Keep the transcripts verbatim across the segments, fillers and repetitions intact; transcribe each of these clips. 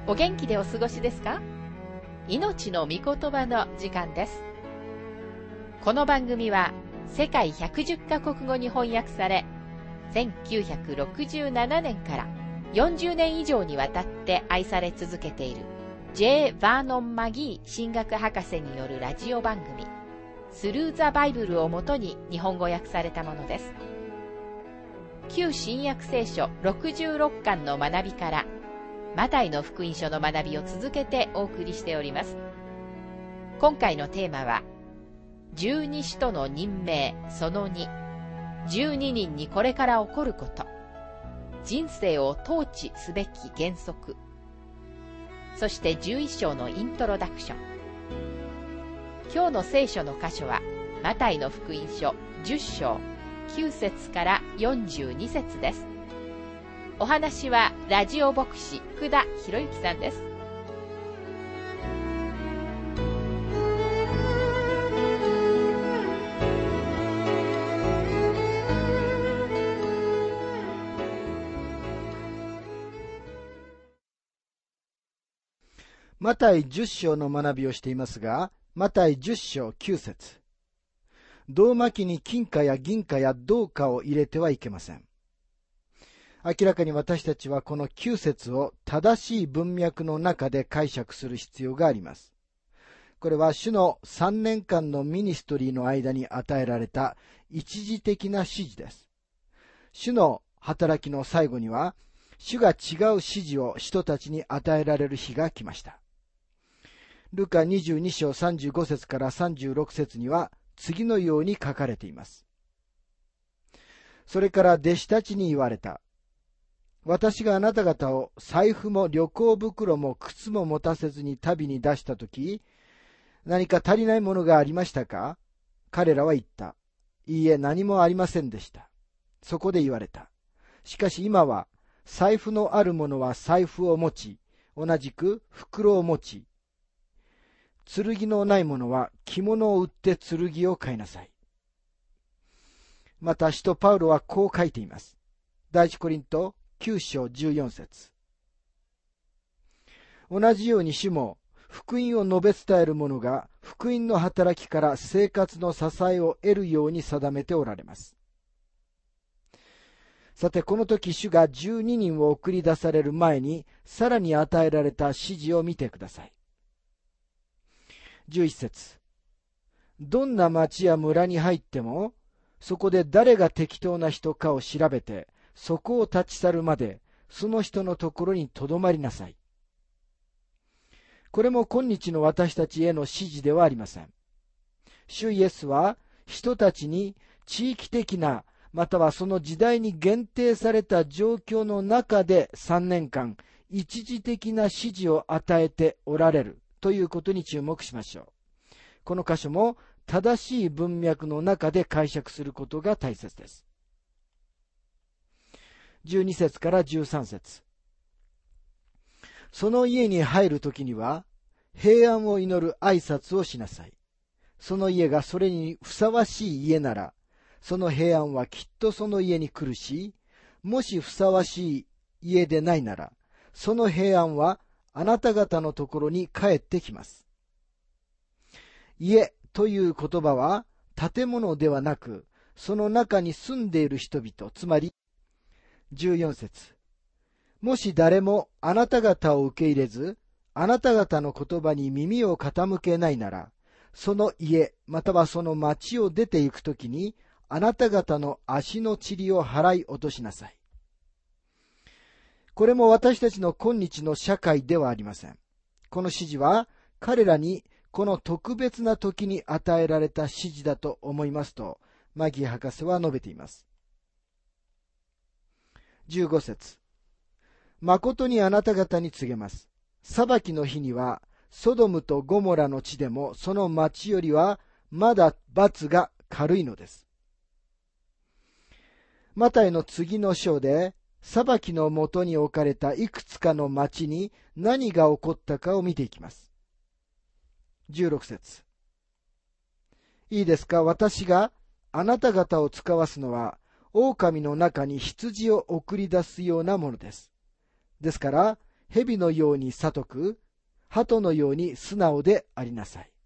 お元気でお過ごしですか？命の御言葉の時間です。この番組は世界ひゃくじゅっカ国語に翻訳され、せんきゅうひゃくろくじゅうななねんからよんじゅうねん以上にわたって愛され続けている J. バーノン・マギー神学博士によるラジオ番組スルー・ザ・バイブルをもとに日本語訳されたものです。旧新約聖書ろくじゅうろっかんの学びからマタイの福音書の学びを続けてお送りしております。今回のテーマは十二使徒の任命そのに、十二人にこれから起こること、人生を統治すべき原則、そしてじゅういっ章のイントロダクション。今日の聖書の箇所はマタイの福音書じゅっ章きゅう節からよんじゅうに節です。お話はラジオ牧師福田博之さんです。 マタイじゅっ章の学びをしていますが、マタイじゅっ章きゅう節。胴巻きに金貨や銀貨や銅貨を入れてはいけません。明らかに私たちはこのきゅう節を正しい文脈の中で解釈する必要があります。これは主のさんねんかんのミニストリーの間に与えられた一時的な指示です。主の働きの最後には、主が違う指示を人たちに与えられる日が来ました。ルカにじゅうに章さんじゅうご節からさんじゅうろく節には次のように書かれています。それから弟子たちに言われた。私があなた方を財布も旅行袋も靴も持たせずに旅に出したとき、何か足りないものがありましたか？彼らは言った。いいえ、何もありませんでした。そこで言われた。しかし今は、財布のある者は財布を持ち、同じく袋を持ち、剣のない者は着物を売って剣を買いなさい。また使徒パウロはこう書いています。第一コリントきゅう章じゅうよん節。同じように主も福音を述べ伝える者が福音の働きから生活の支えを得るように定めておられます。さてこの時主がじゅうににんを送り出される前にさらに与えられた指示を見てください。じゅういち節。どんな町や村に入っても、そこで誰が適当な人かを調べて、そこを立ち去るまで、その人のところにとどまりなさい。これも今日の私たちへの指示ではありません。主イエスは、人たちに地域的な、またはその時代に限定された状況の中でさんねんかん、一時的な指示を与えておられる。ということに注目しましょう。この箇所も正しい文脈の中で解釈することが大切です。じゅうに節からじゅうさん節。その家に入るときには平安を祈る挨拶をしなさい。その家がそれにふさわしい家なら、その平安はきっとその家に来るし、もしふさわしい家でないなら、その平安はあなた方のところに帰ってきます。家という言葉は建物ではなく、その中に住んでいる人々、つまりじゅうよん節。もし誰もあなた方を受け入れず、あなた方の言葉に耳を傾けないなら、その家またはその町を出て行くときに、あなた方の足の塵を払い落としなさい。これも私たちの今日の社会ではありません。この指示は彼らにこの特別な時に与えられた指示だと思いますと、マギー博士は述べています。じゅうご節。誠にあなた方に告げます。裁きの日には、ソドムとゴモラの地でもその町よりはまだ罰が軽いのです。マタイの次の章で、裁きのもとに置かれたいくつかの町に何が起こったかを見ていきます。じゅうろく節。いいですか？私があなた方を使わすのは、狼の中に羊を送り出すようなものです。ですから、 蛇のように聡く、鳩のように素直でありなさい。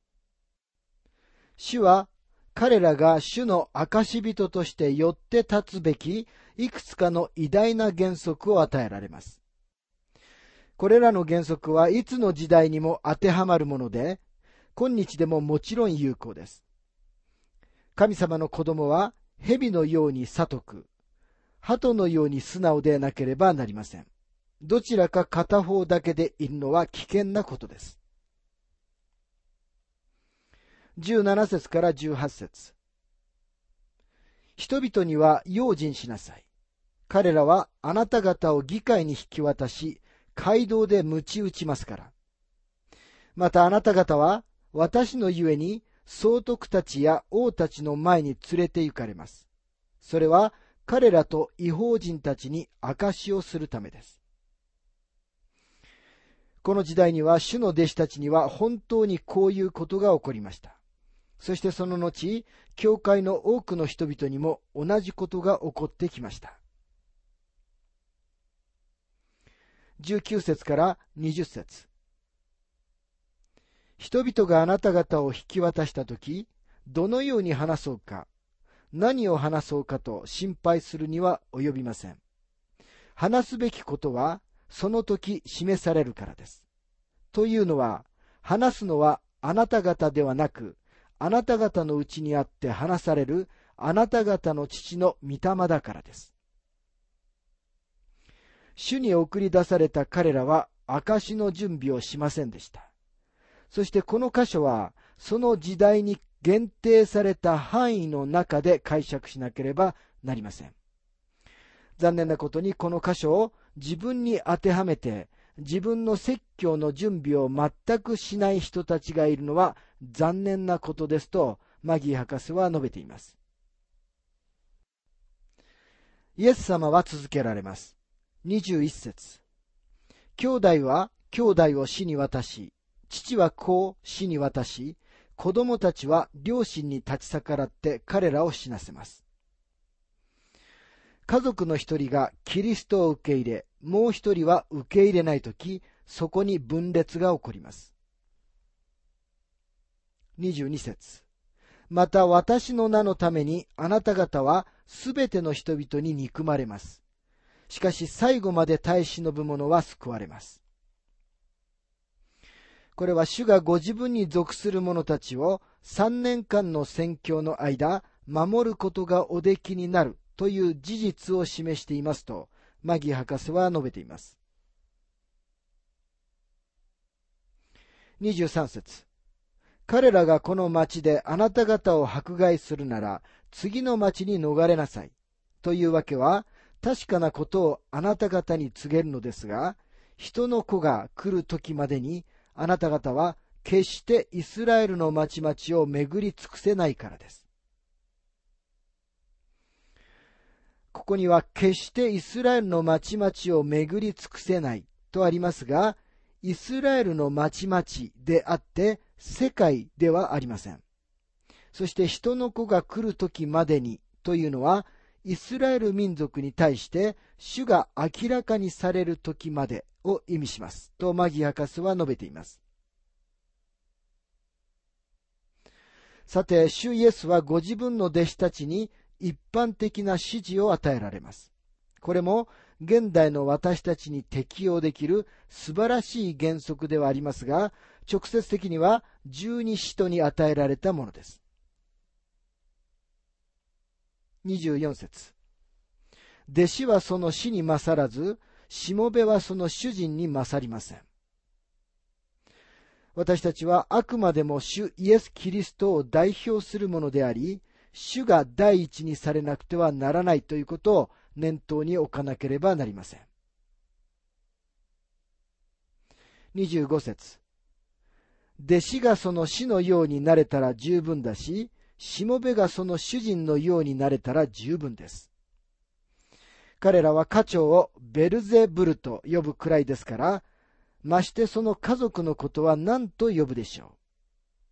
主は彼らが主の証人としてよって立つべきいくつかの偉大な原則を与えられます。これらの原則はいつの時代にも当てはまるもので、今日でももちろん有効です。神様の子供は蛇のように聡く、鳩のように素直でなければなりません。どちらか片方だけでいるのは危険なことです。じゅうなな節からじゅうはち節。人々には用心しなさい。彼らはあなた方を議会に引き渡し、街道で鞭打ちますから。またあなた方は私のゆえに総督たちや王たちの前に連れて行かれます。それは彼らと異邦人たちに証しをするためです。この時代には主の弟子たちには本当にこういうことが起こりました。そしてその後、教会の多くの人々にも同じことが起こってきました。じゅうきゅう節からにじゅう節。人々があなた方を引き渡したとき、どのように話そうか、何を話そうかと心配するには及びません。話すべきことは、その時示されるからです。というのは、話すのはあなた方ではなく、あなた方のうちにあって話されるあなた方の父の御霊だからです。主に送り出された彼らは証の準備をしませんでした。そしてこの箇所はその時代に限定された範囲の中で解釈しなければなりません。残念なことにこの箇所を自分に当てはめて自分の説教の準備を全くしない人たちがいるのは残念なことですとマギー博士は述べています。イエス様は続けられます。にじゅういち節。兄弟は兄弟を死に渡し、父は子を死に渡し、子供たちは両親に立ち逆らって彼らを死なせます。家族の一人がキリストを受け入れ、もう一人は受け入れないとき、そこに分裂が起こります。にじゅうに節。また私の名のためにあなた方はすべての人々に憎まれます。しかし最後まで耐え忍ぶ者は救われます。これは主がご自分に属する者たちをさんねんかんの宣教の間、守ることがおできになるという事実を示していますと、マギー博士は述べています。にじゅうさん節。彼らがこの町であなた方を迫害するなら、次の町に逃れなさい。というわけは、確かなことをあなた方に告げるのですが、人の子が来る時までに、あなた方は決してイスラエルの町々を巡り尽くせないからです。ここには決してイスラエルの町々を巡り尽くせないとありますが、イスラエルの町々であって世界ではありません。そして人の子が来る時までにというのは、イスラエル民族に対して主が明らかにされる時までを意味しますとマギー博士は述べています。さて、主イエスはご自分の弟子たちに一般的な指示を与えられます。これも現代の私たちに適用できる素晴らしい原則ではありますが、直接的には十二使徒に与えられたものです。にじゅうよん節。弟子はその師に勝らず、しもべはその主人に勝りません。私たちはあくまでも主イエス・キリストを代表するものであり、主が第一にされなくてはならないということを念頭に置かなければなりません。にじゅうご節。弟子がその師のようになれたら十分だし、しもべがその主人のようになれたら十分です。彼らは家長をベルゼブルと呼ぶくらいですから、ましてその家族のことは何と呼ぶでしょ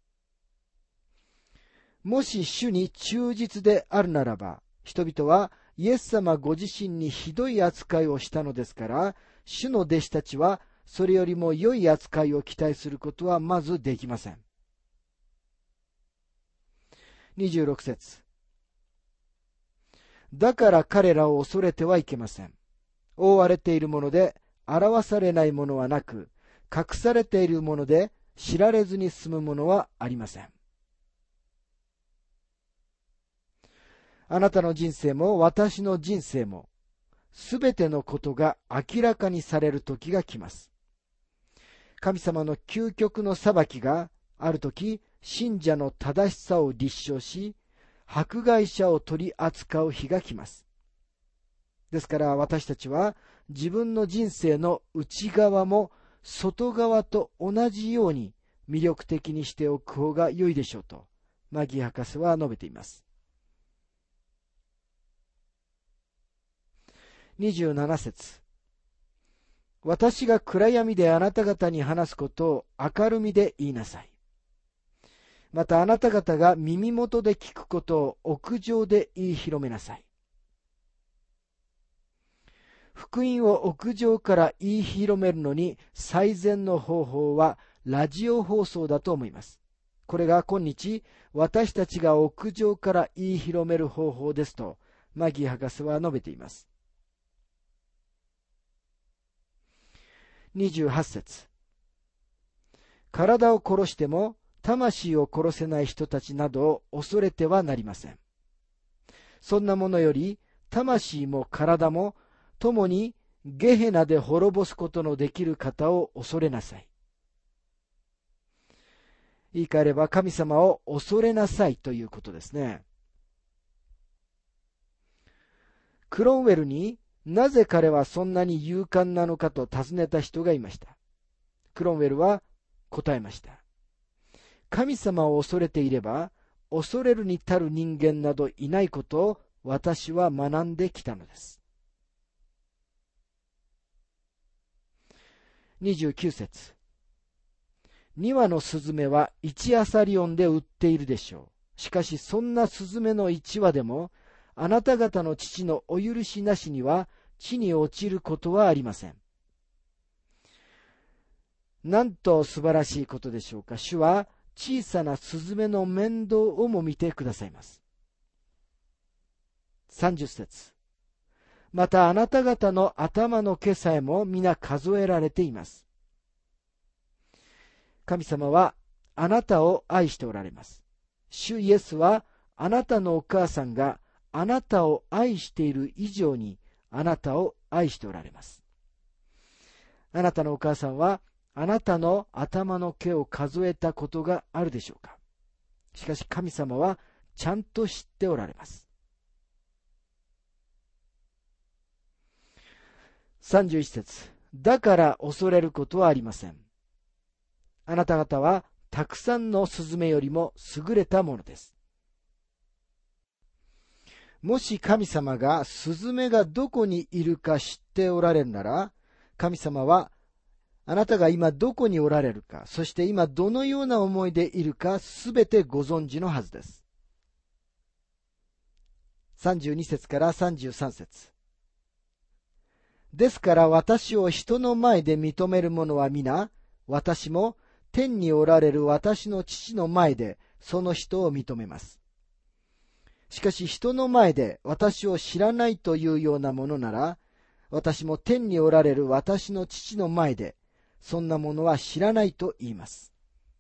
う。もし主に忠実であるならば、人々はイエス様ご自身にひどい扱いをしたのですから、主の弟子たちはそれよりも良い扱いを期待することはまずできません。にじゅうろく節。だから彼らを恐れてはいけません。覆われているもので表されないものはなく、隠されているもので知られずに済むものはありません。あなたの人生も私の人生も、すべてのことが明らかにされる時が来ます。神様の究極の裁きがある時、信者の正しさを立証し、迫害者を取り扱う日が来ます。ですから私たちは自分の人生の内側も外側と同じように魅力的にしておく方が良いでしょうと、マギー博士は述べています。にじゅうなな節。私が暗闇であなた方に話すことを明るみで言いなさい。またあなた方が耳元で聞くことを屋上で言い広めなさい。福音を屋上から言い広めるのに最善の方法はラジオ放送だと思います。これが今日私たちが屋上から言い広める方法ですとマギー博士は述べています。にじゅうはち節。体を殺しても魂を殺せない人たちなどを恐れてはなりません。そんなものより魂も体も共にゲヘナで滅ぼすことのできる方を恐れなさい。言い換えれば神様を恐れなさいということですね。クロンウェルになぜ彼はそんなに勇敢なのかと尋ねた人がいました。クロンウェルは答えました。神様を恐れていれば恐れるに足る人間などいないことを私は学んできたのです。にじゅうきゅう節。に羽のスズメはいちアサリオンで売っているでしょう。しかしそんなスズメのいち羽でもあなた方の父のお許しなしには地に落ちることはありません。なんと素晴らしいことでしょうか。主は小さなスズメの面倒をも見てくださいます。さんじゅう節。またあなた方の頭の毛さえも皆数えられています。神様はあなたを愛しておられます。主イエスはあなたのお母さんがあなたを愛している以上にあなたを愛しておられます。あなたのお母さんはあなたの頭の毛を数えたことがあるでしょうか。しかし神様はちゃんと知っておられます。さんじゅういち節。だから恐れることはありません。あなた方はたくさんのスズメよりも優れたものです。もし神様がスズメがどこにいるか知っておられるなら、神様はあなたが今どこにおられるか、そして今どのような思いでいるかすべてご存知のはずです。さんじゅうに節からさんじゅうさん節。ですから私を人の前で認める者は皆、私も天におられる私の父の前でその人を認めます。しかし人の前で私を知らないというようなものなら、私も天におられる私の父の前でそんなものは知らないと言います。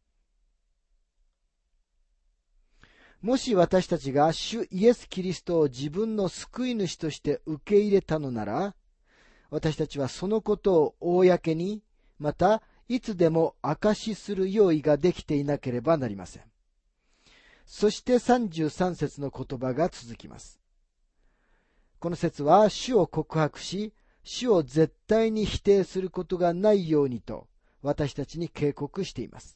もし私たちが主イエス・キリストを自分の救い主として受け入れたのなら、私たちはそのことを公に、またいつでも証しする用意ができていなければなりません。そしてさんじゅうさん節の言葉が続きます。この節は主を告白し、主を絶対に否定することがないようにと私たちに警告しています。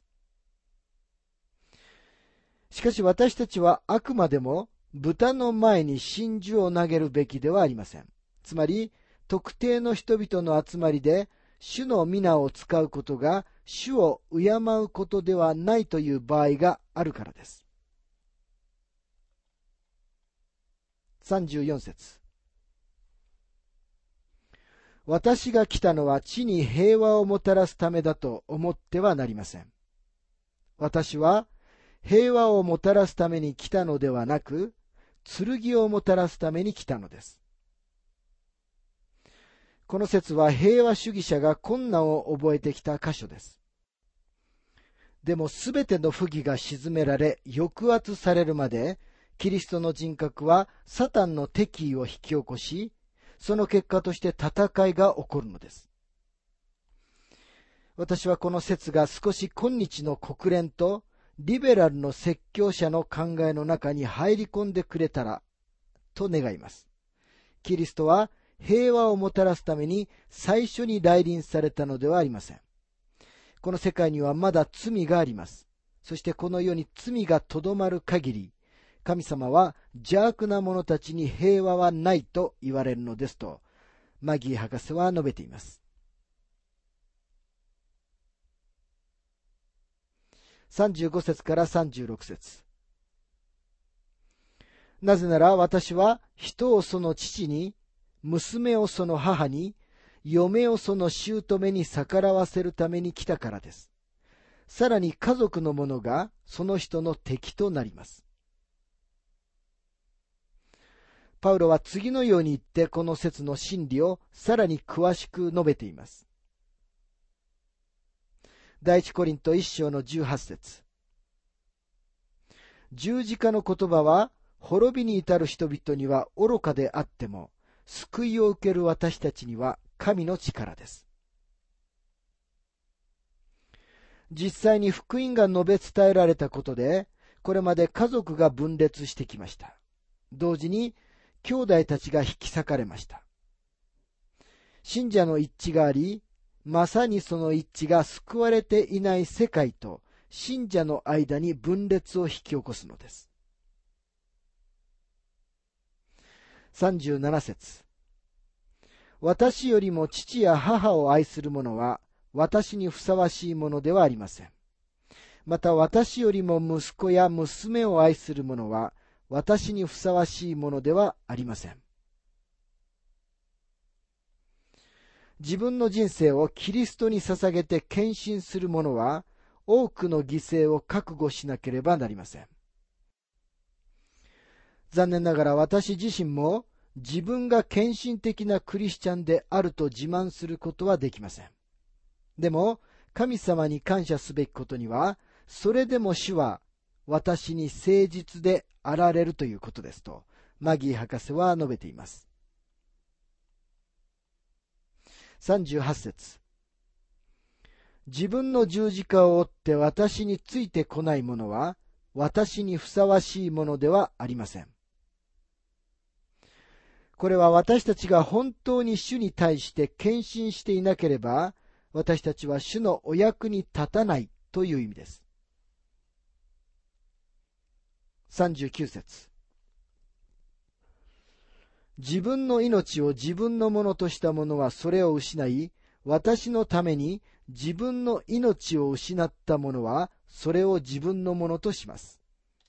しかし私たちはあくまでも豚の前に真珠を投げるべきではありません。つまり特定の人々の集まりで主の皆を使うことが主を敬うことではないという場合があるからです。さんじゅうよん節。 私が来たのは地に平和をもたらすためだと思ってはなりません。私は平和をもたらすために来たのではなく、剣をもたらすために来たのです。この説は平和主義者が困難を覚えてきた箇所です。でもすべての不義が鎮められ、抑圧されるまで、キリストの人格はサタンの敵意を引き起こし、その結果として戦いが起こるのです。私はこの説が少し今日の国連とリベラルの説教者の考えの中に入り込んでくれたらと願います。キリストは平和をもたらすために最初に来臨されたのではありません。この世界にはまだ罪があります。そしてこの世に罪がとどまる限り、神様は邪悪な者たちに平和はないと言われるのですと、マギー博士は述べています。さんじゅうご節からさんじゅうろく節。なぜなら私は人をその父に、娘をその母に、嫁をその姑に逆らわせるために来たからです。さらに家族の者がその人の敵となります。パウロは次のように言ってこの説の真理をさらに詳しく述べています。第一コリント一章のじゅうはち節。十字架の言葉は滅びに至る人々には愚かであっても、救いを受ける私たちには神の力です。実際に福音が述べ伝えられたことで、これまで家族が分裂してきました。同時に兄弟たちが引き裂かれました。信者の一致があり、まさにその一致が救われていない世界と信者の間に分裂を引き起こすのです。さんじゅうなな節。私よりも父や母を愛する者は私にふさわしいものではありません。また私よりも息子や娘を愛する者は私にふさわしいものではありません。自分の人生をキリストに捧げて献身する者は多くの犠牲を覚悟しなければなりません。残念ながら私自身も自分が献身的なクリスチャンであると自慢することはできません。でも神様に感謝すべきことには、それでも主は私に誠実であられるということですと、マギー博士は述べています。さんじゅうはち節。自分の十字架を追って私についてこない者は、私にふさわしいものではありません。これは私たちが本当に主に対して献身していなければ、私たちは主のお役に立たないという意味です。さんじゅうきゅう節。自分の命を自分のものとした者はそれを失い、私のために自分の命を失った者はそれを自分のものとします。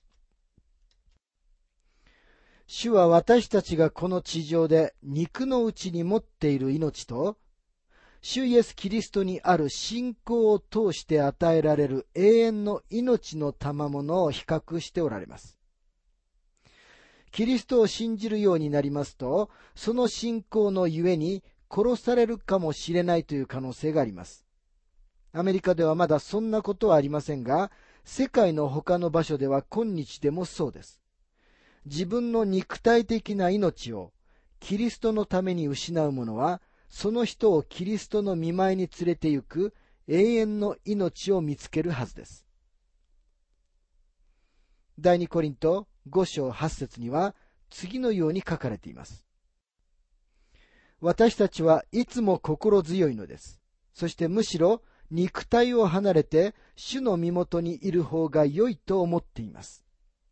主は私たちがこの地上で肉のうちに持っている命と、主イエス・キリストにある信仰を通して与えられる永遠の命の賜物を比較しておられます。キリストを信じるようになりますと、その信仰のゆえに殺されるかもしれないという可能性があります。アメリカではまだそんなことはありませんが、世界の他の場所では今日でもそうです。自分の肉体的な命をキリストのために失う者は、その人をキリストの御前に連れて行く永遠の命を見つけるはずです。第二コリントご章はち節には次のように書かれています。私たちはいつも心強いのです。そしてむしろ肉体を離れて主の身元にいる方が良いと思っています。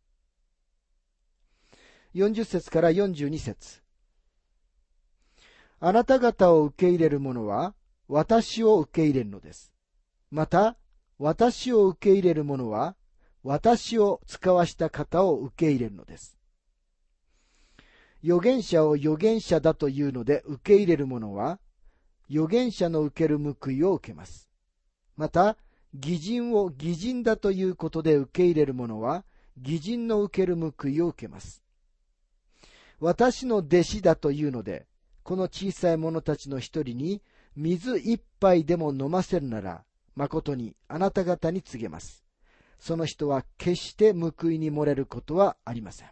よんじゅっ節からよんじゅうに節。あなた方を受け入れる者は私を受け入れるのです。また私を受け入れる者は私を使わした方を受け入れるのです。預言者を預言者だというので受け入れる者は預言者の受ける報いを受けます。また、義人を義人だということで受け入れる者は、義人の受ける報いを受けます。私の弟子だというので、この小さい者たちの一人に水一杯でも飲ませるなら、誠にあなた方に告げます。その人は決して報いに漏れることはありません。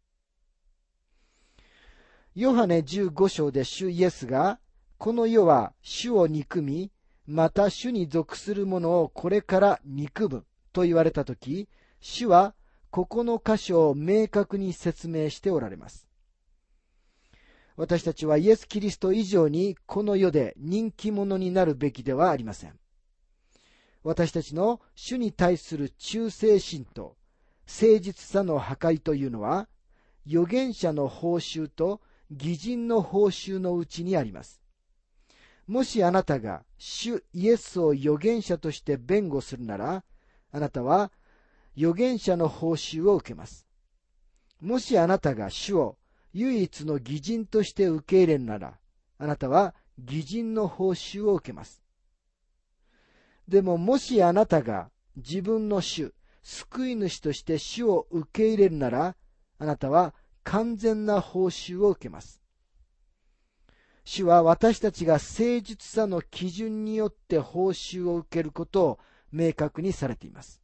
ヨハネじゅうご章で主イエスが、この世は主を憎み、また主に属する者をこれから憎むと言われたとき、主はここの箇所を明確に説明しておられます。私たちはイエス・キリスト以上にこの世で人気者になるべきではありません。私たちの主に対する忠誠心と誠実さの破壊というのは、預言者の報酬と義人の報酬のうちにあります。もしあなたが主イエスを預言者として弁護するなら、あなたは預言者の報酬を受けます。もしあなたが主を唯一の義人として受け入れるなら、あなたは義人の報酬を受けます。でももしあなたが自分の主、救い主として主を受け入れるなら、あなたは完全な報酬を受けます。主は私たちが誠実さの基準によって報酬を受けることを明確にされています。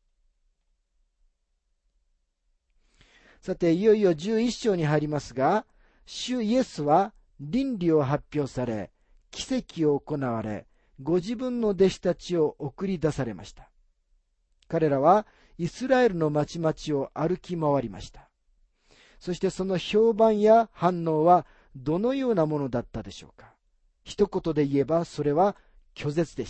さて、いよいよじゅういっ章に入りますが、主イエスは倫理を発表され、奇跡を行われ、ご自分の弟子たちを送り出されました。彼らはイスラエルの町々を歩き回りました。そしてその評判や反応はどのようなものだったでしょうか。一言で言えばそれは拒絶でした。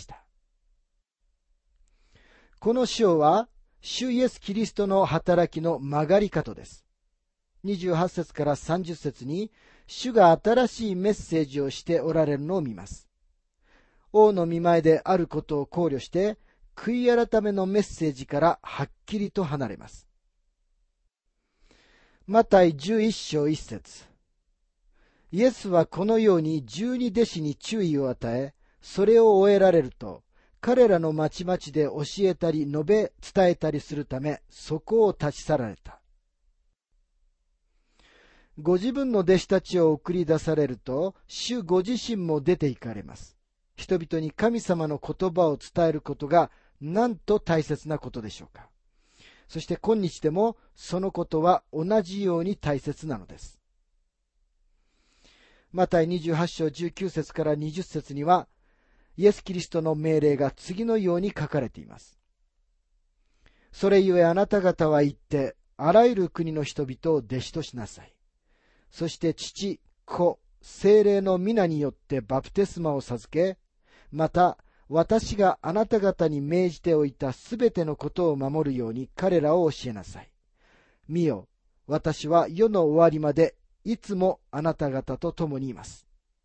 この章は主イエス・キリストの働きの曲がり角です。にじゅうはち節からさんじゅう節に主が新しいメッセージをしておられるのを見ます。王の御前であることを考慮して悔い改めのメッセージからはっきりと離れます。マタイじゅういっ章いち節。イエスはこのように十二弟子に注意を与え、それを終えられると、彼らの町々で教えたり述べ伝えたりするため、そこを立ち去られた。ご自分の弟子たちを送り出されると、主ご自身も出て行かれます。人々に神様の言葉を伝えることがなんと大切なことでしょうか。そして今日でもそのことは同じように大切なのです。マタイにじゅうはち章じゅうきゅう節からにじゅう節には、イエス・キリストの命令が次のように書かれています。それゆえあなた方は行って、あらゆる国の人々を弟子としなさい。そして父、子、聖霊の皆によってバプテスマを授け、また私があなた方に命じておいたすべてのことを守るように彼らを教えなさい。見よ、私は世の終わりまでいつもあなた方と共にいます。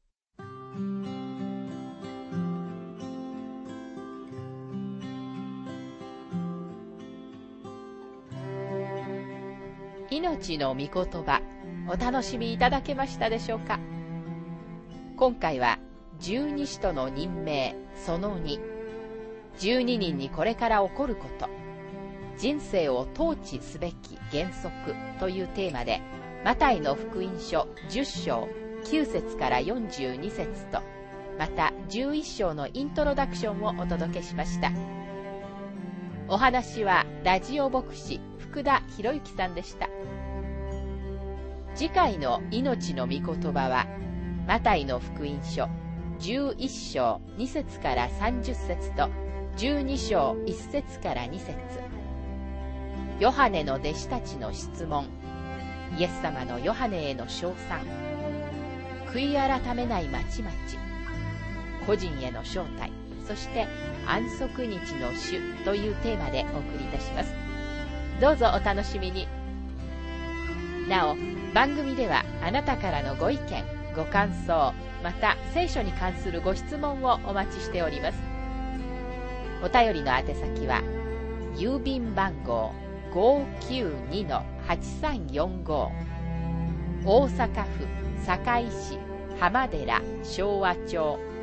命の御言葉、お楽しみいただけましたでしょうか。今回は十二使徒の任命そのに、十二人にこれから起こること、人生を統治すべき原則というテーマで、マタイの福音書じゅっ章きゅう節からよんじゅうに節と、またじゅういっ章のイントロダクションをお届けしました。お話はラジオ牧師福田博之さんでした。次回の命の御言葉は、マタイの福音書じゅういっ章に節からさんじゅう節とじゅうに章いち節からに節。ヨハネの弟子たちの質問、イエス様のヨハネへの称賛、悔い改めない町々、個人への招待、そして安息日の主というテーマでお送りいたします。どうぞお楽しみに。なお、番組ではあなたからのご意見、ご感想、また聖書に関するご質問をお待ちしております。お便りの宛先は郵便番号 ごーきゅうにのはちさんよんご、大阪府堺市浜寺昭和町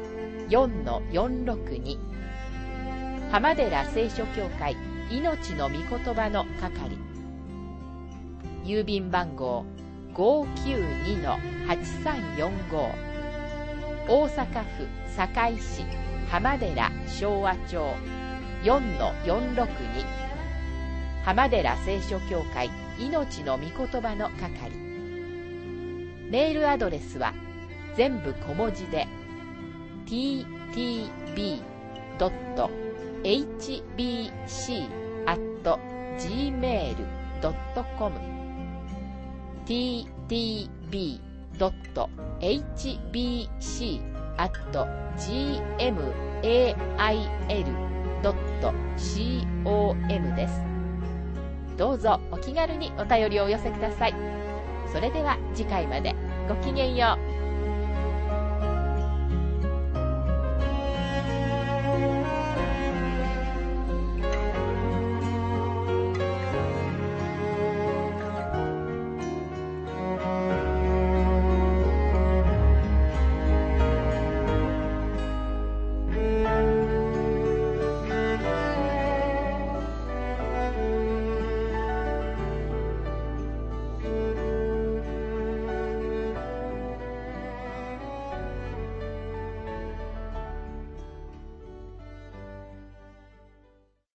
よんのよんろくに 浜寺聖書協会命の御言葉の係、郵便番号 ごーきゅうにのはちさんよんご、大阪府堺市浜寺昭和町 よんのよんろくに 浜寺聖書協会命の御言葉の係。メールアドレスは全部小文字で ティーティービードットエイチビーシーアットジーメールドットコム ティーティービードットエイチビーシーアットジーエムエーアイエルドットコム です。どうぞお気軽にお便りをお寄せください。それでは次回までごきげんよう。